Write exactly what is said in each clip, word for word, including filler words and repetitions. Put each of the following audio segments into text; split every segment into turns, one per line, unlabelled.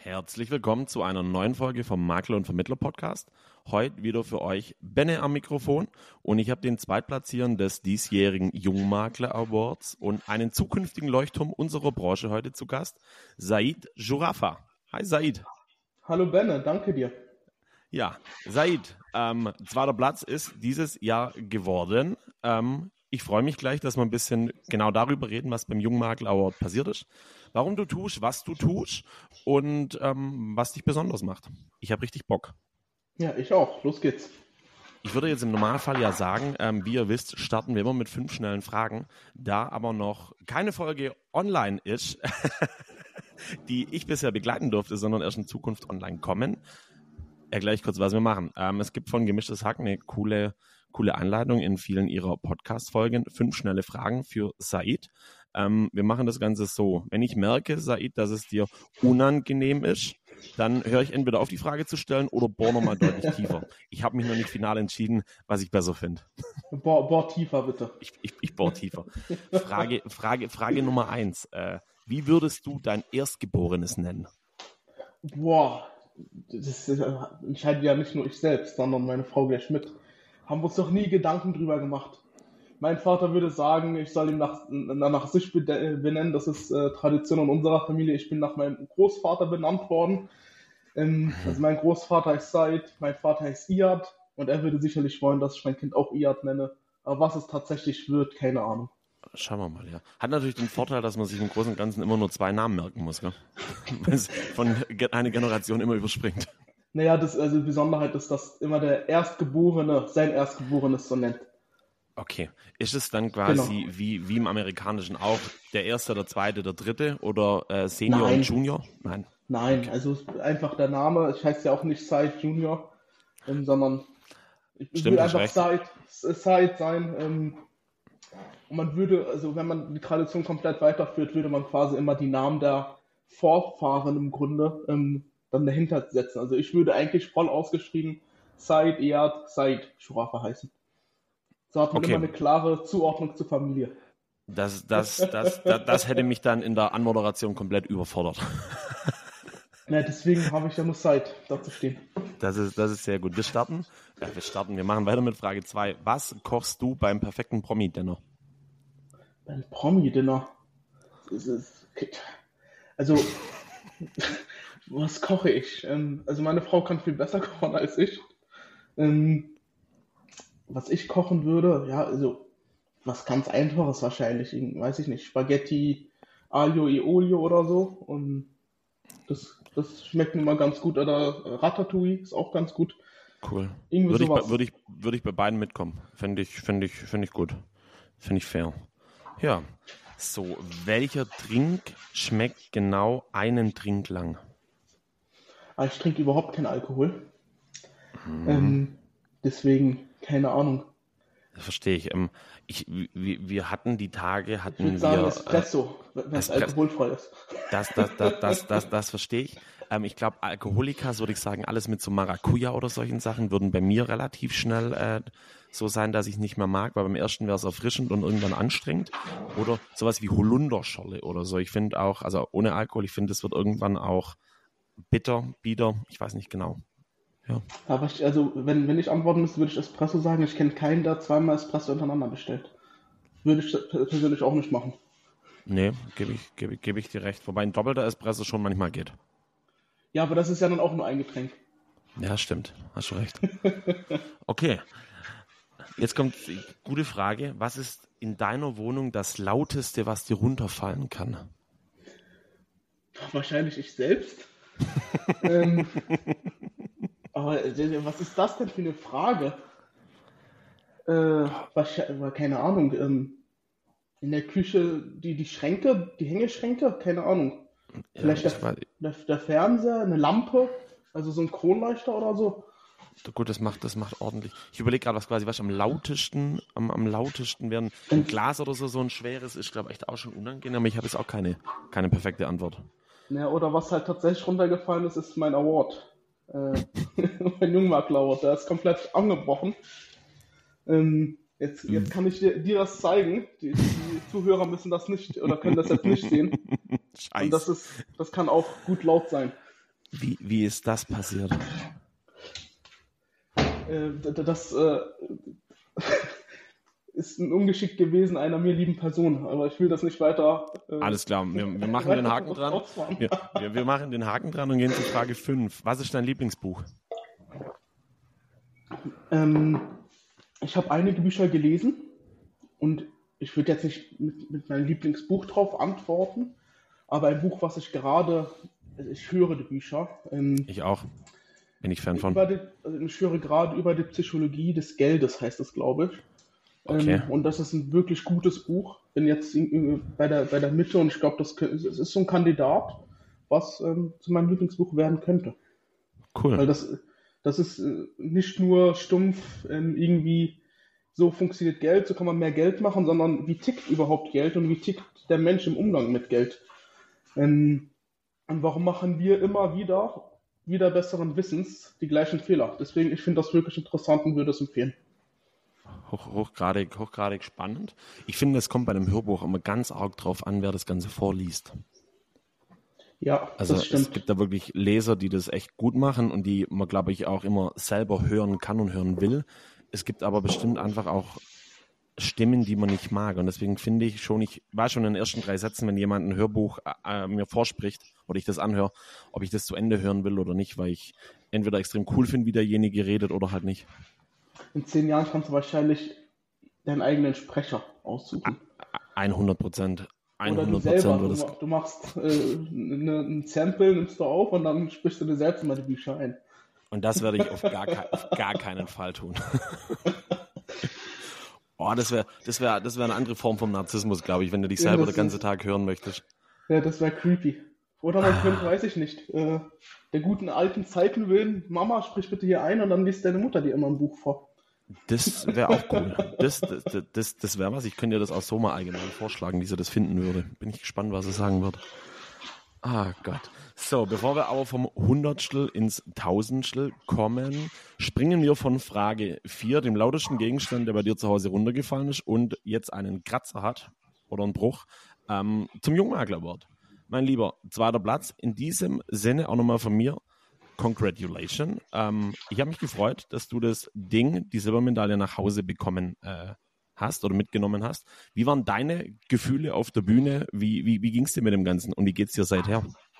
Herzlich willkommen zu einer neuen Folge vom Makler und Vermittler Podcast. Heute wieder für euch Benne am Mikrofon und ich habe den Zweitplatzieren des diesjährigen Jungmakler Awards und einen zukünftigen Leuchtturm unserer Branche heute zu Gast, Said Jourafa. Hi Said.
Hallo Benne, danke dir.
Ja, Said, ähm, zweiter Platz ist dieses Jahr geworden. Ähm, ich freue mich gleich, dass wir ein bisschen genau darüber reden, was beim Jungmakler Award passiert ist, warum du tust, was du tust und ähm, was dich besonders macht. Ich habe richtig Bock.
Ja, ich auch. Los geht's.
Ich würde jetzt im Normalfall ja sagen, ähm, wie ihr wisst, starten wir immer mit fünf schnellen Fragen. Da aber noch keine Folge online ist, die ich bisher begleiten durfte, sondern erst in Zukunft online kommen, erkläre ich kurz, was wir machen. Ähm, es gibt von Gemischtes Hack eine coole, coole Anleitung in vielen ihrer Podcast-Folgen. Fünf schnelle Fragen für Said. Ähm, wir machen das Ganze so. Wenn ich merke, Said, dass es dir unangenehm ist, dann höre ich entweder auf, die Frage zu stellen oder bohr nochmal deutlich tiefer. Ich habe mich noch nicht final entschieden, was ich besser finde.
Bohr, bohr tiefer, bitte.
Ich, ich, ich bohr tiefer. Frage, Frage, Frage Nummer eins. Äh, wie würdest du dein Erstgeborenes nennen?
Boah, das äh, entscheidet ja nicht nur ich selbst, sondern meine Frau gleich mit. Haben wir uns doch nie Gedanken drüber gemacht. Mein Vater würde sagen, ich soll ihn nach, nach sich benennen. Das ist äh, Tradition in unserer Familie. Ich bin nach meinem Großvater benannt worden. Ähm, also mein Großvater heißt Said, mein Vater heißt Iyad und er würde sicherlich wollen, dass ich mein Kind auch Iyad nenne. Aber was es tatsächlich wird, keine Ahnung.
Schauen wir mal, ja. Hat natürlich den Vorteil, dass man sich im Großen und Ganzen immer nur zwei Namen merken muss, gell? Weil es von einer Generation immer überspringt.
Naja, das, also die Besonderheit ist, dass immer der Erstgeborene sein Erstgeborenes so nennt.
Okay. Ist es dann quasi
Genau.
wie, wie im Amerikanischen auch der Erste, der Zweite, der Dritte oder äh, Senior
Nein.
und Junior? Nein.
Nein,
Okay.
also einfach der Name. Ich heiße ja auch nicht Said Junior, ähm, sondern ich
Stimmt,
will
hast
einfach
recht.
Said, Said sein. Ähm, und man würde, also wenn man die Tradition komplett weiterführt, würde man quasi immer die Namen der Vorfahren im Grunde ähm, dann dahinter setzen. Also ich würde eigentlich voll ausgeschrieben Said Iyad Said Jourafa heißen. So hat man
Okay.
immer eine klare Zuordnung zur Familie.
Das, das, das, das, das hätte mich dann in der Anmoderation komplett überfordert.
Ja, deswegen habe ich ja nur Said dazu stehen.
Das ist, das ist sehr gut. Wir starten. Ja, wir starten. Wir machen weiter mit Frage zwei. Was kochst du beim perfekten Promi-Dinner?
Beim Promi-Dinner. Das ist- Also, was koche ich? Ähm, Also meine Frau kann viel besser kochen als ich. Ähm, Was ich kochen würde, ja, also was ganz Einfaches wahrscheinlich, irgend- weiß ich nicht, Spaghetti, Aglio e Olio oder so. Und das, das schmeckt mir mal ganz gut. Oder äh, Ratatouille ist auch ganz gut.
Cool.
Irgendwie
Würde ich,
sowas.
bei- würde ich, würde ich bei beiden mitkommen. Finde ich, finde ich, finde ich gut. Finde ich fair. Ja. So, welcher Trink schmeckt genau einen Trink lang?
Aber ich trinke überhaupt keinen Alkohol. Ähm, deswegen, keine Ahnung.
Das verstehe ich. Ähm, ich wir, wir hatten die Tage,
Ich
hatten
würde sagen
wir, äh,
Espresso, wenn es
Espres-
alkoholfrei ist.
das, das, das, das, das, das verstehe ich. Ähm, ich glaube, Alkoholikas, würde ich sagen, alles mit so Maracuja oder solchen Sachen würden bei mir relativ schnell äh, so sein, dass ich es nicht mehr mag, weil beim ersten wäre es erfrischend und irgendwann anstrengend. Oder sowas wie Holunderschorle oder so. Ich finde auch, also ohne Alkohol, ich finde, es wird irgendwann auch bitter, bieder, ich weiß nicht genau. Ja.
Aber ich, also, wenn, wenn ich antworten müsste, würde ich Espresso sagen. Ich kenne keinen, der zweimal Espresso hintereinander bestellt. Würde ich persönlich auch nicht machen.
Nee, gebe ich, gebe ich, gebe ich dir recht. Wobei ein doppelter Espresso schon manchmal geht.
Ja, aber das ist ja dann auch nur ein Getränk.
Ja, stimmt. Hast du recht. Okay. Jetzt kommt die gute Frage. Was ist in deiner Wohnung das Lauteste, was dir runterfallen kann?
Wahrscheinlich ich selbst. ähm, aber äh, was ist das denn für eine Frage? Äh, wahrscheinlich, keine Ahnung. Ähm, in der Küche die, die Schränke, die Hängeschränke, keine Ahnung. Vielleicht
Ja,
der,
ich weiß-
der, der Fernseher, eine Lampe, also so ein Kronleuchter oder so.
Gut, das macht, das macht ordentlich. Ich überlege gerade, was quasi was am lautesten, am, am lautesten wären. Ein Glas oder so, so ein schweres, ist, glaube ich, echt auch schon unangenehm, aber ich habe jetzt auch keine, keine perfekte Antwort.
Ja, oder was halt tatsächlich runtergefallen ist, ist mein Award. Äh, mein Jungmakler Award, der ist komplett angebrochen. Ähm, jetzt, jetzt kann ich dir, dir das zeigen. Die, die Zuhörer müssen das nicht oder können das jetzt nicht sehen. Und das
Scheiße.
ist, das kann auch gut laut sein.
Wie, wie ist das passiert?
Äh, das äh, ist ein Ungeschick gewesen einer mir lieben Person, aber ich will das nicht weiter. Äh,
Alles klar, wir, wir machen den Haken dran. Wir, wir, wir machen den Haken dran und gehen zu Frage fünf. Was ist dein Lieblingsbuch?
Ähm, ich habe einige Bücher gelesen und ich würde jetzt nicht mit, mit meinem Lieblingsbuch drauf antworten, aber ein Buch, was ich gerade, also ich höre die Bücher. Ähm,
ich auch. Bin ich Fan von.
Über die, also ich höre gerade über die Psychologie des Geldes, heißt es, glaube ich.
Okay.
Ähm, und das ist ein wirklich gutes Buch. Bin jetzt bei der, bei der Mitte und ich glaube, das es ist so ein Kandidat, was ähm, zu meinem Lieblingsbuch werden könnte.
Cool.
Weil das, das ist äh, nicht nur stumpf ähm, irgendwie, so funktioniert Geld, so kann man mehr Geld machen, sondern wie tickt überhaupt Geld und wie tickt der Mensch im Umgang mit Geld. Ähm, und warum machen wir immer wieder, wieder besseren Wissens die gleichen Fehler? Deswegen, ich finde das wirklich interessant und würde es empfehlen.
Hoch, hochgradig, hochgradig spannend. Ich finde, es kommt bei einem Hörbuch immer ganz arg drauf an, wer das Ganze vorliest.
Ja,
also
das stimmt.
Es gibt da wirklich Leser, die das echt gut machen und die man, glaube ich, auch immer selber hören kann und hören will. Es gibt aber bestimmt einfach auch Stimmen, die man nicht mag. Und deswegen finde ich schon, ich war schon in den ersten drei Sätzen, wenn jemand ein Hörbuch äh, mir vorspricht oder ich das anhöre, ob ich das zu Ende hören will oder nicht, weil ich entweder extrem cool finde, wie derjenige redet oder halt nicht.
In zehn Jahren kannst du wahrscheinlich deinen eigenen Sprecher aussuchen.
hundert Prozent.
Oder du selber, du, du machst äh, ne, ein Sample, nimmst du auf und dann sprichst du dir selbst immer die Bücher ein.
Und das werde ich auf gar, ke- auf gar keinen Fall tun. Oh, das wäre das wär, das wär eine andere Form vom Narzissmus, glaube ich, wenn du dich selber ja, den ganzen Tag hören möchtest.
Ja, das wäre creepy. Oder man könnte, weiß ich nicht, äh, der guten alten Zeiten willen, Mama, sprich bitte hier ein und dann liest deine Mutter dir immer ein Buch vor.
Das wäre auch cool. Das, das, das, das wäre was. Ich könnte dir das auch so mal allgemein vorschlagen, wie sie das finden würde. Bin ich gespannt, was sie sagen wird. Ah Gott. So, bevor wir aber vom Hundertstel ins Tausendstel kommen, springen wir von Frage vier, dem lautesten Gegenstand, der bei dir zu Hause runtergefallen ist und jetzt einen Kratzer hat oder einen Bruch, ähm, zum Jungmakler wird. Mein Lieber, zweiter Platz. In diesem Sinne auch nochmal von mir, Congratulations. Ähm, ich habe mich gefreut, dass du das Ding, die Silbermedaille nach Hause bekommen äh, hast oder mitgenommen hast. Wie waren deine Gefühle auf der Bühne? Wie, wie, wie ging es dir mit dem Ganzen und wie geht es dir seither?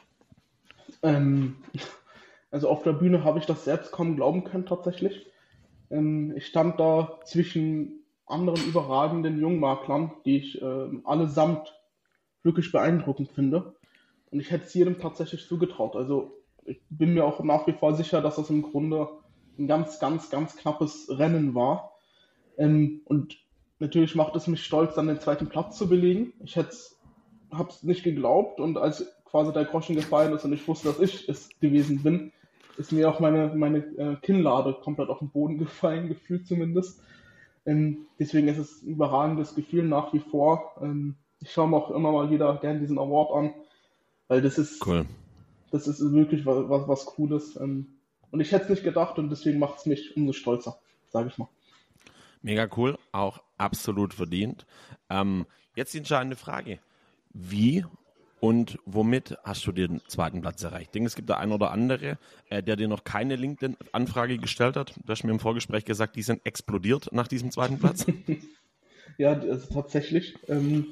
Ähm, also auf der Bühne habe ich das selbst kaum glauben können tatsächlich. Ähm, ich stand da zwischen anderen überragenden Jungmaklern, die ich äh, allesamt wirklich beeindruckend finde. Und ich hätte es jedem tatsächlich zugetraut. Also ich bin mir auch nach wie vor sicher, dass das im Grunde ein ganz, ganz, ganz knappes Rennen war. Ähm, und natürlich macht es mich stolz, dann den zweiten Platz zu belegen. Ich habe es nicht geglaubt und als quasi der Groschen gefallen ist und ich wusste, dass ich es gewesen bin, ist mir auch meine, meine äh, Kinnlade komplett auf den Boden gefallen, gefühlt zumindest. Ähm, deswegen ist es ein überragendes Gefühl nach wie vor. Ähm, ich schaue mir auch immer mal wieder gerne diesen Award an, weil das ist,
cool.
Das ist wirklich was, was, was Cooles. Ähm, und ich hätte es nicht gedacht und deswegen macht es mich umso stolzer, sage ich mal.
Mega cool, auch absolut verdient. Ähm, jetzt die entscheidende Frage. Wie und womit hast du den zweiten Platz erreicht? Ich denke, es gibt da einen oder andere, äh, der dir noch keine LinkedIn-Anfrage gestellt hat. Du hast mir im Vorgespräch gesagt, die sind explodiert nach diesem zweiten Platz.
Ja, also tatsächlich. Ähm,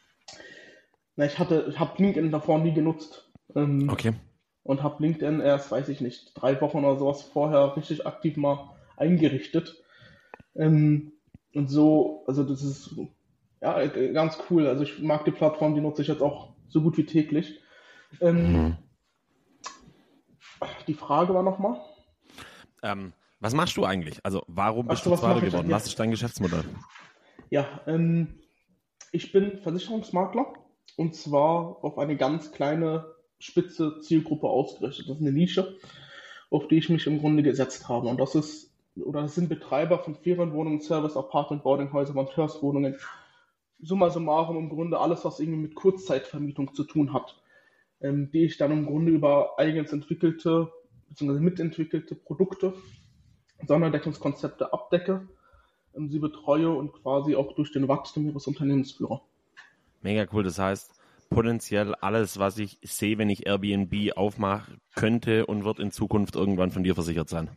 na, ich hatte, ich habe LinkedIn davor nie genutzt. Ähm,
okay.
Und habe LinkedIn erst, weiß ich nicht, drei Wochen oder sowas vorher richtig aktiv mal eingerichtet. Ähm, und so, also das ist ja ganz cool. Also ich mag die Plattform, die nutze ich jetzt auch so gut wie täglich. Ähm, mhm. Die Frage war nochmal?
Ähm, was machst du eigentlich? Also warum bist Ach, du Zweiter geworden? Was ist dein Geschäftsmodell?
Ja, ähm, ich bin Versicherungsmakler und zwar auf eine ganz kleine spitze Zielgruppe ausgerichtet. Das ist eine Nische, auf die ich mich im Grunde gesetzt habe. Und das ist, oder das sind Betreiber von Ferienwohnungen, Service, Apartment, Boardinghäuser, Monteurswohnungen. Summa summarum im Grunde alles, was irgendwie mit Kurzzeitvermietung zu tun hat, ähm, die ich dann im Grunde über eigens entwickelte bzw. mitentwickelte Produkte, Sonderdeckungskonzepte abdecke, ähm, sie betreue und quasi auch durch den Wachstum ihres Unternehmens führe.
Mega cool, das heißt, potenziell alles, was ich sehe, wenn ich Airbnb aufmache, könnte und wird in Zukunft irgendwann von dir versichert sein.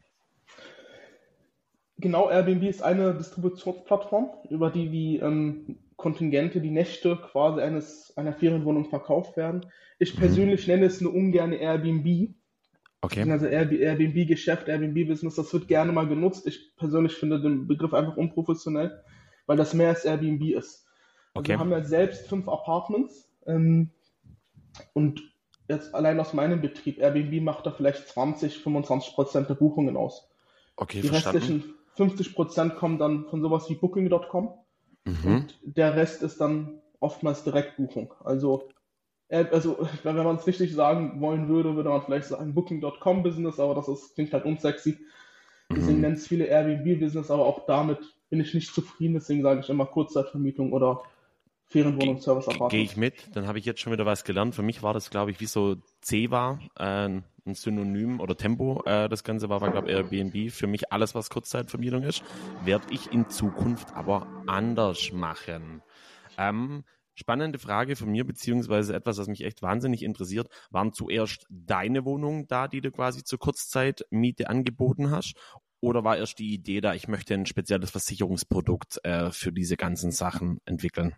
Genau, Airbnb ist eine Distributionsplattform, über die die ähm, Kontingente, die Nächte quasi eines, einer Ferienwohnung verkauft werden. Ich persönlich nenne es nur ungern Airbnb.
Okay.
Also Airbnb-Geschäft, Airbnb-Business, das wird gerne mal genutzt. Ich persönlich finde den Begriff einfach unprofessionell, weil das mehr als Airbnb ist. Also
Okay.
wir haben ja selbst fünf Apartments ähm, und jetzt allein aus meinem Betrieb, Airbnb macht da vielleicht zwanzig, fünfundzwanzig Prozent der Buchungen aus.
Okay,
Die
verstanden.
restlichen fünfzig Prozent kommen dann von sowas wie Booking Punkt com
Mhm.
und der Rest ist dann oftmals Direktbuchung. Also, äh, also wenn man es richtig sagen wollen würde, würde man vielleicht sagen Booking Punkt com Business, aber das ist, klingt halt unsexy. Deswegen
Mhm.
nennen es viele Airbnb Business, aber auch damit bin ich nicht zufrieden. Deswegen sage ich immer Kurzzeitvermietung oder Ferienwohnung, Service
Gehe
Apartment.
ich mit, dann habe ich jetzt schon wieder was gelernt. Für mich war das, glaube ich, wie so Ceva, äh, ein Synonym oder Tempo. Äh, das Ganze war, war glaube ich, Airbnb. Für mich alles, was Kurzzeitvermietung ist, werde ich in Zukunft aber anders machen. Ähm, spannende Frage von mir, beziehungsweise etwas, was mich echt wahnsinnig interessiert. Waren zuerst deine Wohnungen da, die du quasi zur Kurzzeitmiete angeboten hast? Oder war erst die Idee da, ich möchte ein spezielles Versicherungsprodukt äh, für diese ganzen Sachen entwickeln?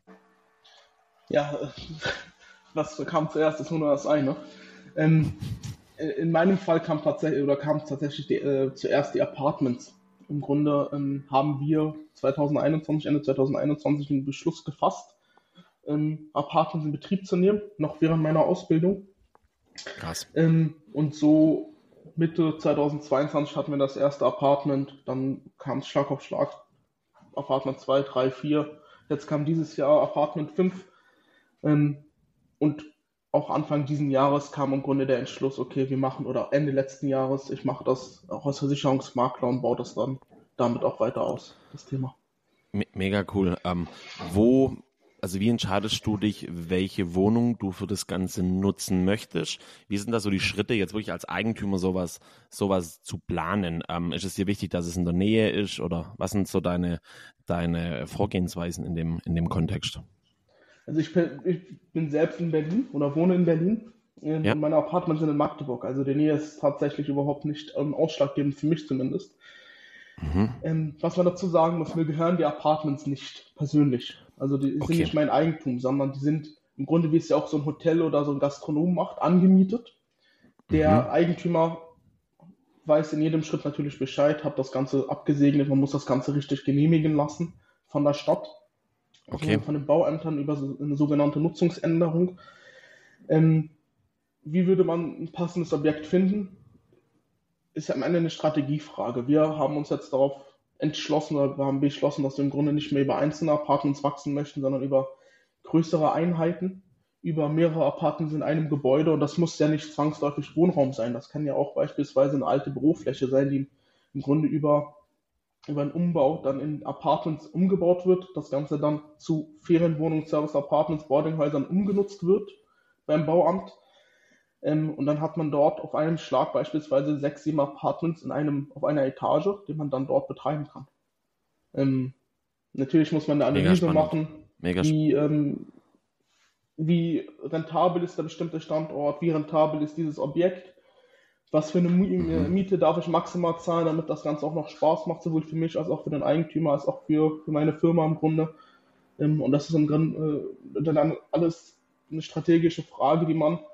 Ja, äh, was kam zuerst, ist nur das eine. Ähm, in meinem Fall kam tatsächlich oder kam tatsächlich die, äh, zuerst die Apartments. Im Grunde ähm, haben wir zwanzig einundzwanzig, Ende zwanzig einundzwanzig einen Beschluss gefasst, ähm, Apartments in Betrieb zu nehmen, noch während meiner Ausbildung.
Krass.
Ähm, und so Mitte zweitausendzweiundzwanzig hatten wir das erste Apartment, dann kam es Schlag auf Schlag, Apartment zwei, drei, vier, jetzt kam dieses Jahr Apartment fünf. Ähm, und auch Anfang diesen Jahres kam im Grunde der Entschluss, okay, wir machen, oder Ende letzten Jahres, ich mache das auch als Versicherungsmakler und baue das dann damit auch weiter aus, das Thema.
Me- Mega cool. Ähm, wo, also wie entscheidest du dich, welche Wohnung du für das Ganze nutzen möchtest? Wie sind da so die Schritte, jetzt wirklich als Eigentümer sowas, sowas zu planen? Ähm, ist es dir wichtig, dass es in der Nähe ist oder was sind so deine, deine Vorgehensweisen in dem, in dem Kontext?
Also ich bin, ich bin selbst in Berlin oder wohne in Berlin ähm,
Ja.
und meine Apartments sind in Magdeburg. Also die Nähe ist tatsächlich überhaupt nicht ähm, ausschlaggebend, für mich zumindest.
Mhm.
Ähm, was man dazu sagen muss, mir gehören die Apartments nicht persönlich. Also die
Okay.
sind nicht mein Eigentum, sondern die sind im Grunde, wie es ja auch so ein Hotel oder so ein Gastronom macht, angemietet. Der
Mhm.
Eigentümer weiß in jedem Schritt natürlich Bescheid, hat das Ganze abgesegnet, man muss das Ganze richtig genehmigen lassen von der Stadt,
Okay.
von den Bauämtern über so eine sogenannte Nutzungsänderung. Ähm, wie würde man ein passendes Objekt finden? Ist ja am Ende eine Strategiefrage. Wir haben uns jetzt darauf entschlossen oder wir haben beschlossen, dass wir im Grunde nicht mehr über einzelne Apartments wachsen möchten, sondern über größere Einheiten, über mehrere Apartments in einem Gebäude. Und das muss ja nicht zwangsläufig Wohnraum sein. Das kann ja auch beispielsweise eine alte Bürofläche sein, die im Grunde über, über einen Umbau dann in Apartments umgebaut wird. Das Ganze dann zu Ferienwohnungen, Service Apartments, Boardinghäusern umgenutzt wird beim Bauamt. Ähm, und dann hat man dort auf einem Schlag beispielsweise sechs, sieben Apartments in einem, auf einer Etage, die man dann dort betreiben kann. Ähm, natürlich muss man eine
Mega
Analyse
spannend.
machen,
Mega
wie, ähm, wie rentabel ist der bestimmte Standort, wie rentabel ist dieses Objekt, was für eine
Mhm.
Miete darf ich maximal zahlen, damit das Ganze auch noch Spaß macht, sowohl für mich als auch für den Eigentümer, als auch für, für meine Firma im Grunde. Ähm, und das ist im Grunde äh, dann alles eine strategische Frage, die man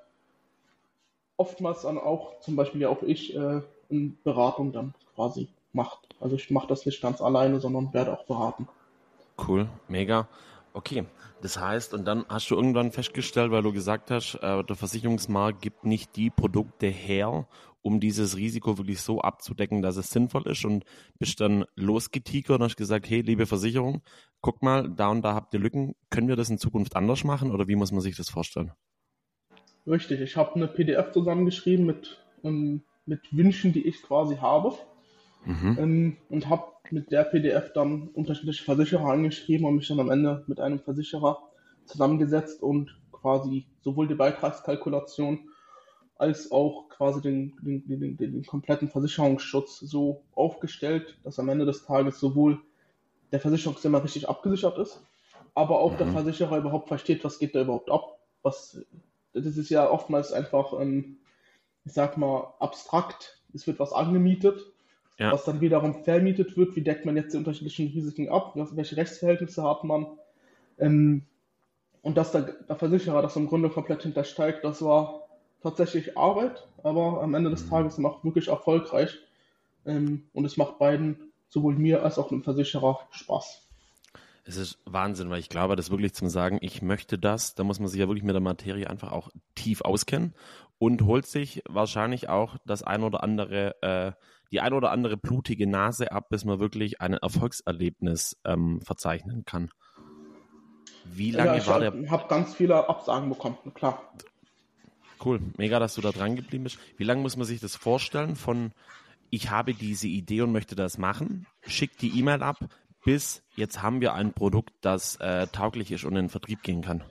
oftmals dann auch, zum Beispiel ja auch ich, äh, in Beratung dann quasi macht. Also ich mache das nicht ganz alleine, sondern werde auch beraten.
Cool, mega. Okay, das heißt, und dann hast du irgendwann festgestellt, weil du gesagt hast, äh, der Versicherungsmarkt gibt nicht die Produkte her, um dieses Risiko wirklich so abzudecken, dass es sinnvoll ist, und bist dann losgetigert und hast gesagt, hey, liebe Versicherung, guck mal, da und da habt ihr Lücken, können wir das in Zukunft anders machen oder wie muss man sich das vorstellen?
Richtig, ich habe eine P D F zusammengeschrieben mit, ähm, mit Wünschen, die ich quasi habe.
Mhm.
Ähm, und habe mit der P D F dann unterschiedliche Versicherer angeschrieben und mich dann am Ende mit einem Versicherer zusammengesetzt und quasi sowohl die Beitragskalkulation als auch quasi den, den, den, den kompletten Versicherungsschutz so aufgestellt, dass am Ende des Tages sowohl der Versicherungsnehmer richtig abgesichert ist, aber auch der
Mhm.
Versicherer überhaupt versteht, was geht da überhaupt ab. was, das ist ja oftmals einfach, ähm, ich sag mal, abstrakt. Es wird was angemietet,
Ja.
was dann wiederum vermietet wird. Wie deckt man jetzt die unterschiedlichen Risiken ab? Welche Rechtsverhältnisse hat man? Ähm, und dass der, der Versicherer das im Grunde komplett hintersteigt, das war tatsächlich Arbeit, aber am Ende des Tages noch wirklich erfolgreich. Ähm, und es macht beiden, sowohl mir als auch dem Versicherer, Spaß.
Es ist Wahnsinn, weil ich glaube, das wirklich zum Sagen, ich möchte das, da muss man sich ja wirklich mit der Materie einfach auch tief auskennen und holt sich wahrscheinlich auch das ein oder andere, äh, die ein oder andere blutige Nase ab, bis man wirklich ein Erfolgserlebnis ähm, verzeichnen kann. Wie lange
Ja, ich
war der?
habe ganz viele Absagen bekommen, klar.
Cool, mega, dass du da dran geblieben bist. Wie lange muss man sich das vorstellen von, ich habe diese Idee und möchte das machen, schick die E-Mail ab, bis jetzt haben wir ein Produkt, das äh, tauglich ist und in den Vertrieb gehen kann?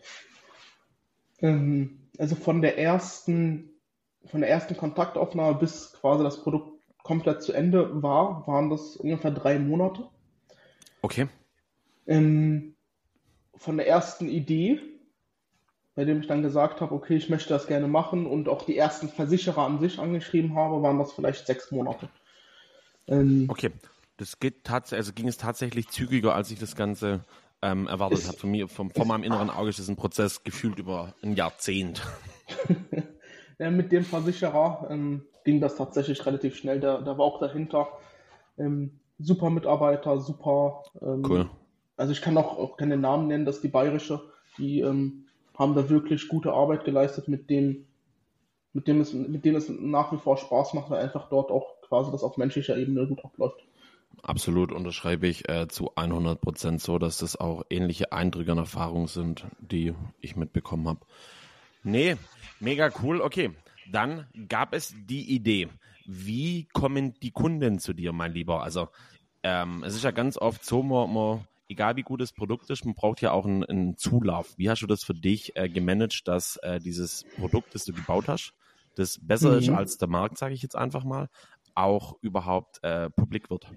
Ähm, also von der ersten, von der ersten Kontaktaufnahme bis quasi das Produkt komplett zu Ende war, waren das ungefähr drei Monate.
Okay.
Ähm, von der ersten Idee, bei dem ich dann gesagt habe, okay, ich möchte das gerne machen und auch die ersten Versicherer an sich angeschrieben habe, waren das vielleicht sechs Monate. Ähm,
Okay, das geht tatsächlich, also ging es tatsächlich zügiger, als ich das Ganze ähm, erwartet habe. Von mir, vom, von meinem inneren Auge ist das ein Prozess gefühlt über ein Jahrzehnt.
ja, mit dem Versicherer ähm, ging das tatsächlich relativ schnell. Der, der war auch dahinter. Ähm, super Mitarbeiter, super. Ähm,
Cool.
Also ich kann auch, auch keine Namen nennen, das ist die bayerische. Die ähm, haben da wirklich gute Arbeit geleistet, mit dem, mit dem es, mit denen es nach wie vor Spaß macht, weil einfach dort auch quasi das auf menschlicher Ebene gut abläuft.
Absolut unterschreibe ich äh, zu hundert Prozent so, dass das auch ähnliche Eindrücke und Erfahrungen sind, die ich mitbekommen habe. Nee, mega cool. Okay, dann gab es die Idee. Wie kommen die Kunden zu dir, mein Lieber? Also ähm, es ist ja ganz oft so, man, man, egal wie gut das Produkt ist, man braucht ja auch einen, einen Zulauf. Wie hast du das für dich äh, gemanagt, dass äh, dieses Produkt, das du gebaut hast, das besser
Mhm.
ist als der Markt, sage ich jetzt einfach mal, auch überhaupt äh, publik wird?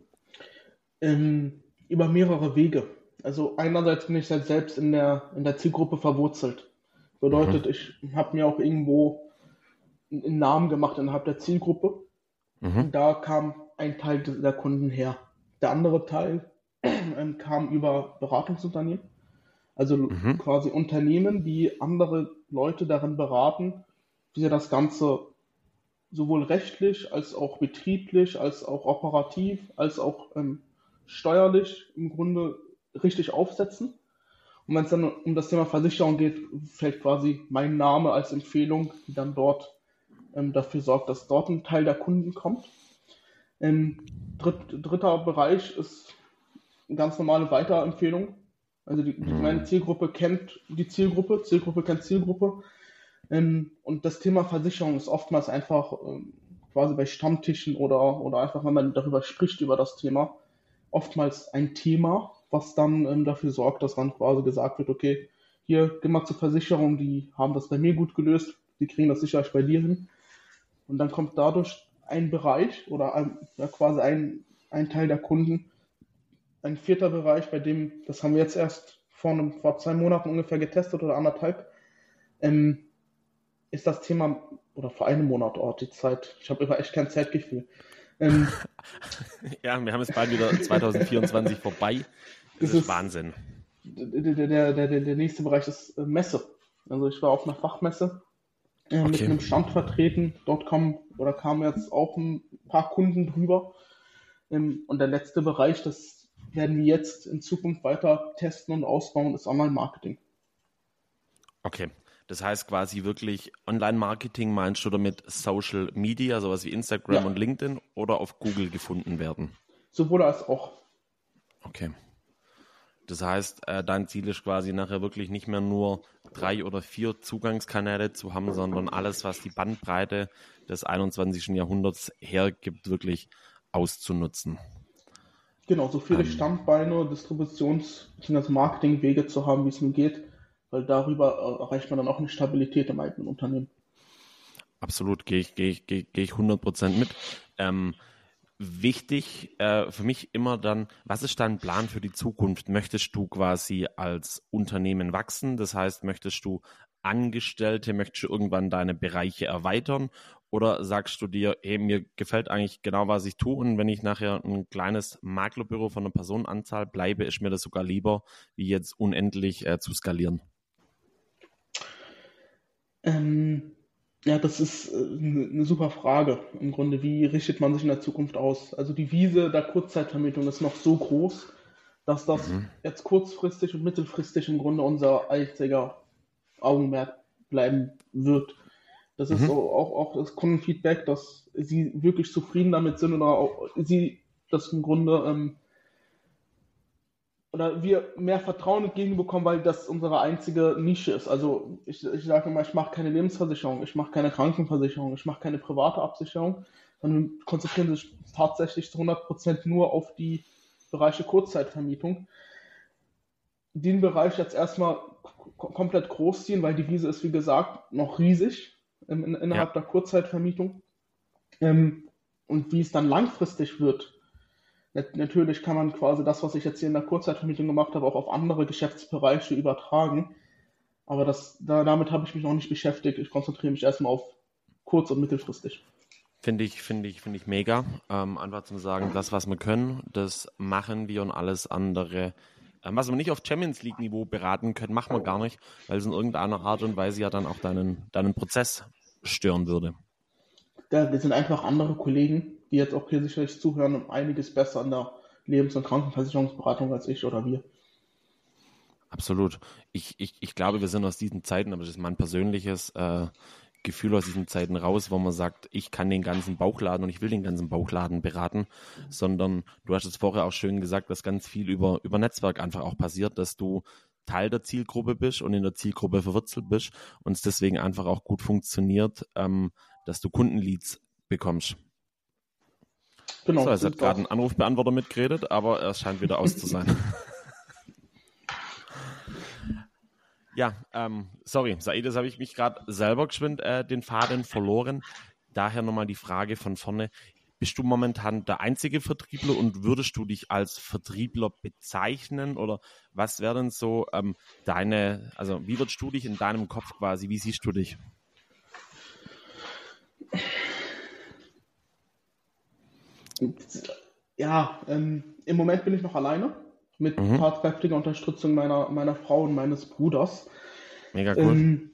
Ähm, über mehrere Wege. Also einerseits bin ich halt selbst in der, in der Zielgruppe verwurzelt. Bedeutet,
Mhm.
ich habe mir auch irgendwo einen Namen gemacht innerhalb der Zielgruppe.
Mhm.
Und da kam ein Teil der Kunden her. Der andere Teil ähm, kam über Beratungsunternehmen. Also
Mhm.
quasi Unternehmen, die andere Leute darin beraten, wie sie das Ganze sowohl rechtlich als auch betrieblich, als auch operativ, als auch ähm, steuerlich im Grunde richtig aufsetzen. Und wenn es dann um das Thema Versicherung geht, fällt quasi mein Name als Empfehlung, die dann dort ähm, dafür sorgt, dass dort ein Teil der Kunden kommt. Ähm, dritt, dritter Bereich ist eine ganz normale Weiterempfehlung. Also die, die, meine
Mhm.
Zielgruppe kennt die Zielgruppe, Zielgruppe kennt Zielgruppe. Ähm, und das Thema Versicherung ist oftmals einfach ähm, quasi bei Stammtischen oder, oder einfach, wenn man darüber spricht, über das Thema, oftmals ein Thema, was dann ähm, dafür sorgt, dass dann quasi gesagt wird, okay, hier, geh mal zur Versicherung, die haben das bei mir gut gelöst, die kriegen das sicherlich bei dir hin. Und dann kommt dadurch ein Bereich oder ein, ja, quasi ein, ein Teil der Kunden, ein vierter Bereich, bei dem, das haben wir jetzt erst vor, einem, vor zwei Monaten ungefähr getestet oder anderthalb, ähm, ist das Thema, oder vor einem Monat, oh, die Zeit, ich habe immer echt kein Zeitgefühl. Ähm,
Ja, wir haben jetzt bald wieder zwanzig vierundzwanzig vorbei. Das
das
ist
ist
Wahnsinn.
der, der, der, der nächste Bereich ist äh, Messe. Also ich war auf einer Fachmesse äh, mit
Okay.
einem Stand vertreten. Dort kommen oder kamen jetzt auch ein paar Kunden drüber. Ähm, und der letzte Bereich, das werden wir jetzt in Zukunft weiter testen und ausbauen, ist Online-Marketing.
Okay. Das heißt quasi wirklich Online-Marketing meinst du damit Social Media, sowas wie
Ja,
Instagram und LinkedIn oder auf Google gefunden werden?
sowohl als auch.
Okay. Das heißt, äh, dein Ziel ist quasi nachher wirklich nicht mehr nur drei oder vier Zugangskanäle zu haben, sondern alles, was die Bandbreite des einundzwanzigsten. Jahrhunderts hergibt, wirklich auszunutzen.
Genau, so viele
Ähm,
Standbeine, Distributions- bzw. Marketingwege zu haben, wie es mir geht, weil darüber äh, erreicht man dann auch eine Stabilität im eigenen Unternehmen.
absolut, gehe ich, gehe ich, gehe, gehe ich hundert Prozent mit. Ähm, wichtig äh, für mich immer dann, was ist dein Plan für die Zukunft? Möchtest du quasi als Unternehmen wachsen? Das heißt, möchtest du Angestellte? Möchtest du irgendwann deine Bereiche erweitern? Oder sagst du dir, hey, mir gefällt eigentlich genau, was ich tue, und wenn ich nachher ein kleines Maklerbüro von einer Personenanzahl bleibe, ist mir das sogar lieber, wie jetzt unendlich äh, zu skalieren?
Ähm, ja, das ist äh, eine eine super Frage. Im Grunde, wie richtet man sich in der Zukunft aus? Also die Wiese der Kurzzeitvermietung ist noch so groß, dass das
Mhm.
jetzt kurzfristig und mittelfristig im Grunde unser einziger Augenmerk bleiben wird. Das ist
Mhm.
so auch, auch das Kundenfeedback, dass sie wirklich zufrieden damit sind oder auch sie das im Grunde ähm, oder wir mehr Vertrauen entgegenbekommen, weil das unsere einzige Nische ist. Also ich, ich sage immer, ich mache keine Lebensversicherung, ich mache keine Krankenversicherung, ich mache keine private Absicherung, sondern wir konzentrieren sich tatsächlich zu hundert Prozent nur auf die Bereiche Kurzzeitvermietung. Den Bereich jetzt erstmal k- komplett großziehen, weil die Wiese ist, wie gesagt, noch riesig ähm, in,
Ja.
innerhalb der Kurzzeitvermietung. Ähm, und wie es dann langfristig wird, nat- natürlich kann man quasi das, was ich jetzt hier in der Kurzzeitvermietung gemacht habe, auch auf andere Geschäftsbereiche übertragen. Aber das, da, damit habe ich mich noch nicht beschäftigt. Ich konzentriere mich erstmal auf kurz- und mittelfristig.
Finde ich, finde ich, finde ich mega. Ähm, einfach zum sagen, das, was wir können, das machen wir, und alles andere, ähm, was wir nicht auf Champions League Niveau beraten können, machen wir gar nicht, weil es in irgendeiner Art und Weise ja dann auch deinen, deinen Prozess stören würde.
Da, wir sind einfach andere Kollegen, die jetzt auch hier sicherlich zuhören, um einiges besser in der Lebens- und Krankenversicherungsberatung als ich oder wir.
Absolut. Ich, ich, ich glaube, wir sind aus diesen Zeiten, aber das ist mein persönliches äh, Gefühl, aus diesen Zeiten raus, wo man sagt, ich kann den ganzen Bauchladen und ich will den ganzen Bauchladen beraten, sondern du hast es vorher auch schön gesagt, dass ganz viel über, über Netzwerk einfach auch passiert, dass du Teil der Zielgruppe bist und in der Zielgruppe verwurzelt bist und es deswegen einfach auch gut funktioniert, ähm, dass du Kundenleads bekommst. So,
Genau,
es
so
hat
sieht's
gerade
aus.
ein Anrufbeantworter mitgeredet, aber er scheint wieder aus zu sein. Ja, ähm, sorry, Said, das habe ich mich gerade selber geschwind äh, den Faden verloren. Daher nochmal die Frage von vorne. Bist du momentan der einzige Vertriebler und würdest du dich als Vertriebler bezeichnen? Oder was wäre denn so ähm, deine, also wie würdest du dich in deinem Kopf quasi, wie siehst du dich?
Ja, ähm, im Moment bin ich noch alleine mit
Mhm,
tatkräftiger Unterstützung meiner, meiner Frau und meines Bruders.
mega cool.
Ähm,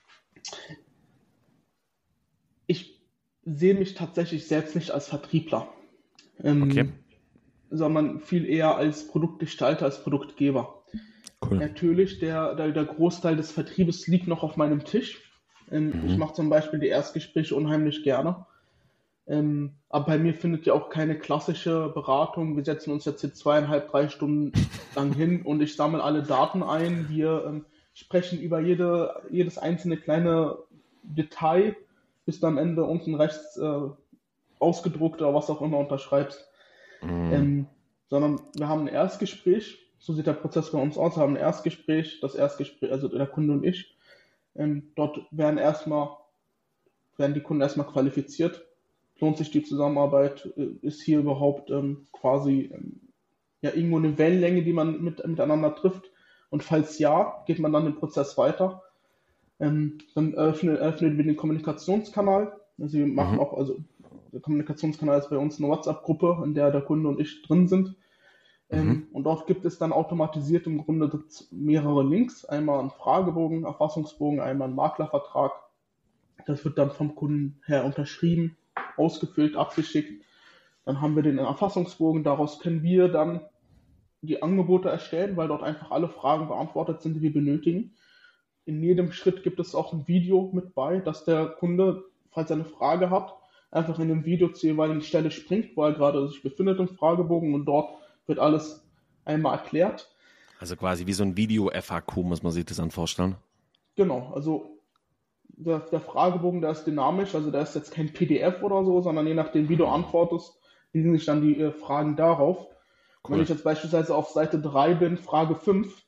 ich sehe mich tatsächlich selbst nicht als Vertriebler,
Okay,
ähm, sondern viel eher als Produktgestalter, als Produktgeber.
cool.
Natürlich, der, der, der Großteil des Vertriebes liegt noch auf meinem Tisch. Ähm, ich
Mhm,
mache zum Beispiel die Erstgespräche unheimlich gerne. Ähm, aber bei mir findet ja auch keine klassische Beratung. Wir setzen uns jetzt hier zweieinhalb, drei Stunden lang hin und ich sammle alle Daten ein. Wir ähm, sprechen über jede, jedes einzelne kleine Detail, bis du am Ende unten rechts äh, ausgedruckt oder was auch immer unterschreibst.
mhm,
Ähm, sondern wir haben ein Erstgespräch. So sieht der Prozess bei uns aus. Wir haben ein Erstgespräch, das Erstgespräch, also der Kunde und ich. Ähm, dort werden erstmal, werden die Kunden erstmal qualifiziert. Lohnt sich die Zusammenarbeit? Ist hier überhaupt ähm, quasi ähm, ja irgendwo eine Wellenlänge, die man mit, miteinander trifft? Und falls ja, geht man dann den Prozess weiter. Ähm, dann eröffnen, eröffnen wir den Kommunikationskanal. Also wir machen
mhm,
auch, also der Kommunikationskanal ist bei uns eine WhatsApp-Gruppe, in der der Kunde und ich drin sind.
mhm,
Ähm, und dort gibt es dann automatisiert im Grunde mehrere Links. Einmal einen Fragebogen, Erfassungsbogen, einmal einen Maklervertrag. Das wird dann vom Kunden her unterschrieben, ausgefüllt, abgeschickt. Dann haben wir den Erfassungsbogen. Daraus können wir dann die Angebote erstellen, weil dort einfach alle Fragen beantwortet sind, die wir benötigen. In jedem Schritt gibt es auch ein Video mit bei, dass der Kunde, falls er eine Frage hat, einfach in dem Video zur jeweiligen Stelle springt, wo er gerade sich befindet im Fragebogen, und dort wird alles einmal erklärt.
Also quasi wie so ein Video-F A Q, muss man sich das dann vorstellen.
Genau, also der, der Fragebogen, der ist dynamisch, also der ist jetzt kein P D F oder so, sondern je nachdem, wie du
Mhm,
antwortest, lesen sich dann die äh, Fragen darauf. Wenn
cool.
ich jetzt beispielsweise auf Seite drei bin, Frage fünf,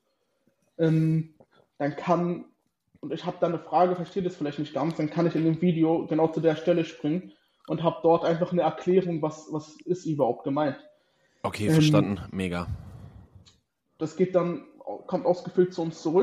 ähm, dann kann, und ich habe da eine Frage, verstehe das vielleicht nicht ganz, dann kann ich in dem Video genau zu der Stelle springen und habe dort einfach eine Erklärung, was, was ist überhaupt gemeint.
Okay,
Ähm,
verstanden. Mega.
das geht dann, kommt ausgefüllt zu uns zurück.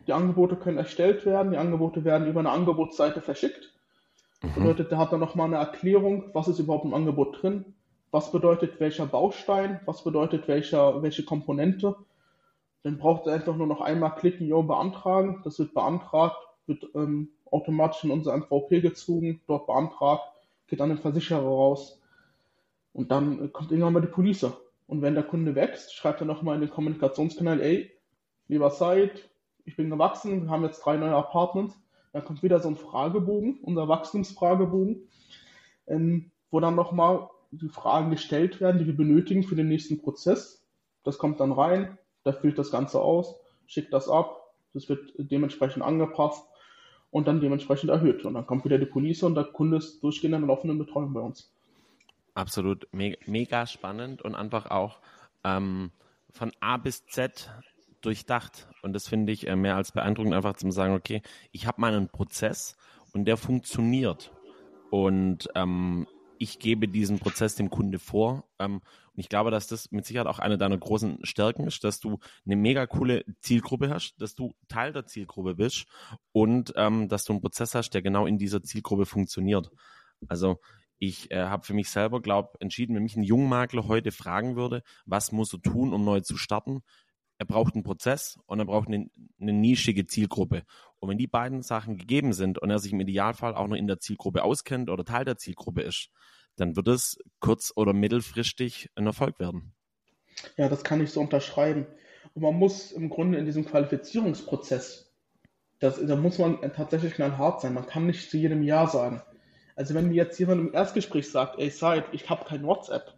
Die Angebote können erstellt werden, die Angebote werden über eine Angebotsseite verschickt.
Mhm.
Bedeutet, da hat er nochmal eine Erklärung, was ist überhaupt im Angebot drin, was bedeutet welcher Baustein, was bedeutet welcher, welche Komponente. Dann braucht er einfach nur noch einmal klicken, jo, beantragen. Das wird beantragt, wird ähm, automatisch in unser M V P gezogen, dort beantragt, geht an den Versicherer raus. Und dann äh, kommt irgendwann mal die Police. Und wenn der Kunde wächst, schreibt er nochmal in den Kommunikationskanal, ey, lieber Said, ich bin gewachsen, wir haben jetzt drei neue Apartments. Dann kommt wieder so ein Fragebogen, unser Wachstumsfragebogen, ähm, wo dann nochmal die Fragen gestellt werden, die wir benötigen für den nächsten Prozess. Das kommt dann rein, der füllt das Ganze aus, schickt das ab, das wird dementsprechend angepasst und dann dementsprechend erhöht. Und dann kommt wieder die Police und der Kunde ist durchgehend in der laufenden Betreuung bei uns.
Absolut mega, mega spannend und einfach auch ähm, von A bis Z durchdacht. Und das finde ich äh, mehr als beeindruckend, einfach zu sagen, okay, ich habe meinen Prozess und der funktioniert. Und ähm, ich gebe diesen Prozess dem Kunde vor. Ähm, und ich glaube, dass das mit Sicherheit auch eine deiner großen Stärken ist, dass du eine mega coole Zielgruppe hast, dass du Teil der Zielgruppe bist und ähm, dass du einen Prozess hast, der genau in dieser Zielgruppe funktioniert. Also ich äh, habe für mich selber, glaube entschieden, wenn mich ein Jungmakler heute fragen würde, was muss er tun, um neu zu starten? Er braucht einen Prozess und er braucht eine, eine nischige Zielgruppe. Und wenn die beiden Sachen gegeben sind und er sich im Idealfall auch noch in der Zielgruppe auskennt oder Teil der Zielgruppe ist, dann wird es kurz- oder mittelfristig ein Erfolg werden.
Ja, das kann ich so unterschreiben. Und man muss im Grunde in diesem Qualifizierungsprozess, das, da muss man tatsächlich knallhart sein. Man kann nicht zu jedem Ja sagen. Also wenn mir jetzt jemand im Erstgespräch sagt, ey Said, ich habe kein WhatsApp,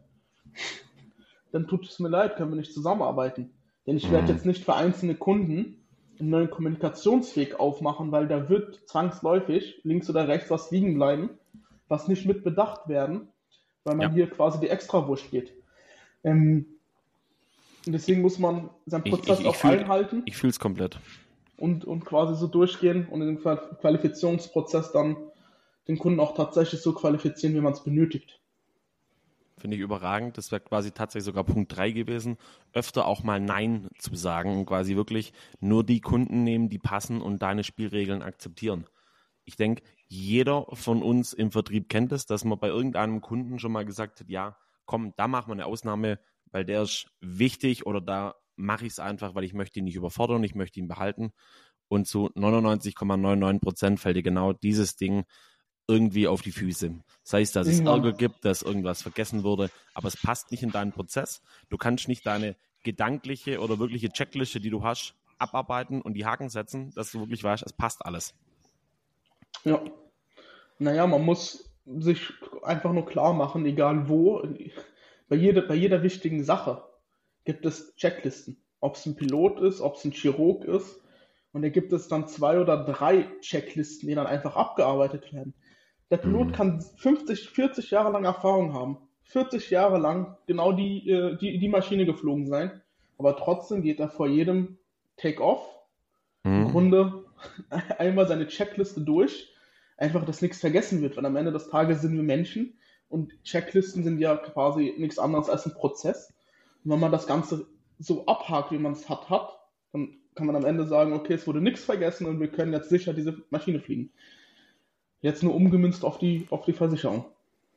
dann tut es mir leid, können wir nicht zusammenarbeiten. Denn ich werde jetzt nicht für einzelne Kunden einen neuen Kommunikationsweg aufmachen, weil da wird zwangsläufig links oder rechts was liegen bleiben, was nicht mit bedacht werden, weil man
Ja.
hier quasi die Extrawurst geht. Ähm, und deswegen muss man seinen
Ich-
Prozess
ich- ich
auch
fühl-
einhalten
Ich fühle es komplett.
und, und quasi so durchgehen und in den Qual- Qualifizierungsprozess dann den Kunden auch tatsächlich so qualifizieren, wie man es benötigt.
Finde ich überragend. Das wäre quasi tatsächlich sogar Punkt drei gewesen. Öfter auch mal Nein zu sagen und quasi wirklich nur die Kunden nehmen, die passen und deine Spielregeln akzeptieren. Ich denke, jeder von uns im Vertrieb kennt es, dass man bei irgendeinem Kunden schon mal gesagt hat, ja, komm, da machen wir eine Ausnahme, weil der ist wichtig oder da mache ich es einfach, weil ich möchte ihn nicht überfordern, ich möchte ihn behalten. Und zu neunundneunzig Komma neunundneunzig Prozent fällt dir genau dieses Ding irgendwie auf die Füße. Sei es, dass es
Irgendwann.
Ärger gibt, dass irgendwas vergessen wurde, aber es passt nicht in deinen Prozess. Du kannst nicht deine gedankliche oder wirkliche Checkliste, die du hast, abarbeiten und die Haken setzen, dass du wirklich weißt, es passt alles.
Ja. Naja, man muss sich einfach nur klar machen, egal wo, bei jeder, bei jeder wichtigen Sache gibt es Checklisten. Ob es ein Pilot ist, ob es ein Chirurg ist. Und da gibt es dann zwei oder drei Checklisten, die dann einfach abgearbeitet werden. Der Pilot
Mhm.
kann fünfzig, vierzig Jahre lang Erfahrung haben. vierzig Jahre lang genau die, äh, die, die Maschine geflogen sein. Aber trotzdem geht er vor jedem Take-Off im
Mhm.
Grunde einmal seine Checkliste durch. Einfach, dass nichts vergessen wird, weil am Ende des Tages sind wir Menschen und Checklisten sind ja quasi nichts anderes als ein Prozess. Und wenn man das Ganze so abhakt, wie man es hat, hat, dann kann man am Ende sagen, okay, es wurde nichts vergessen und wir können jetzt sicher diese Maschine fliegen. Jetzt nur umgemünzt auf die, auf die Versicherung.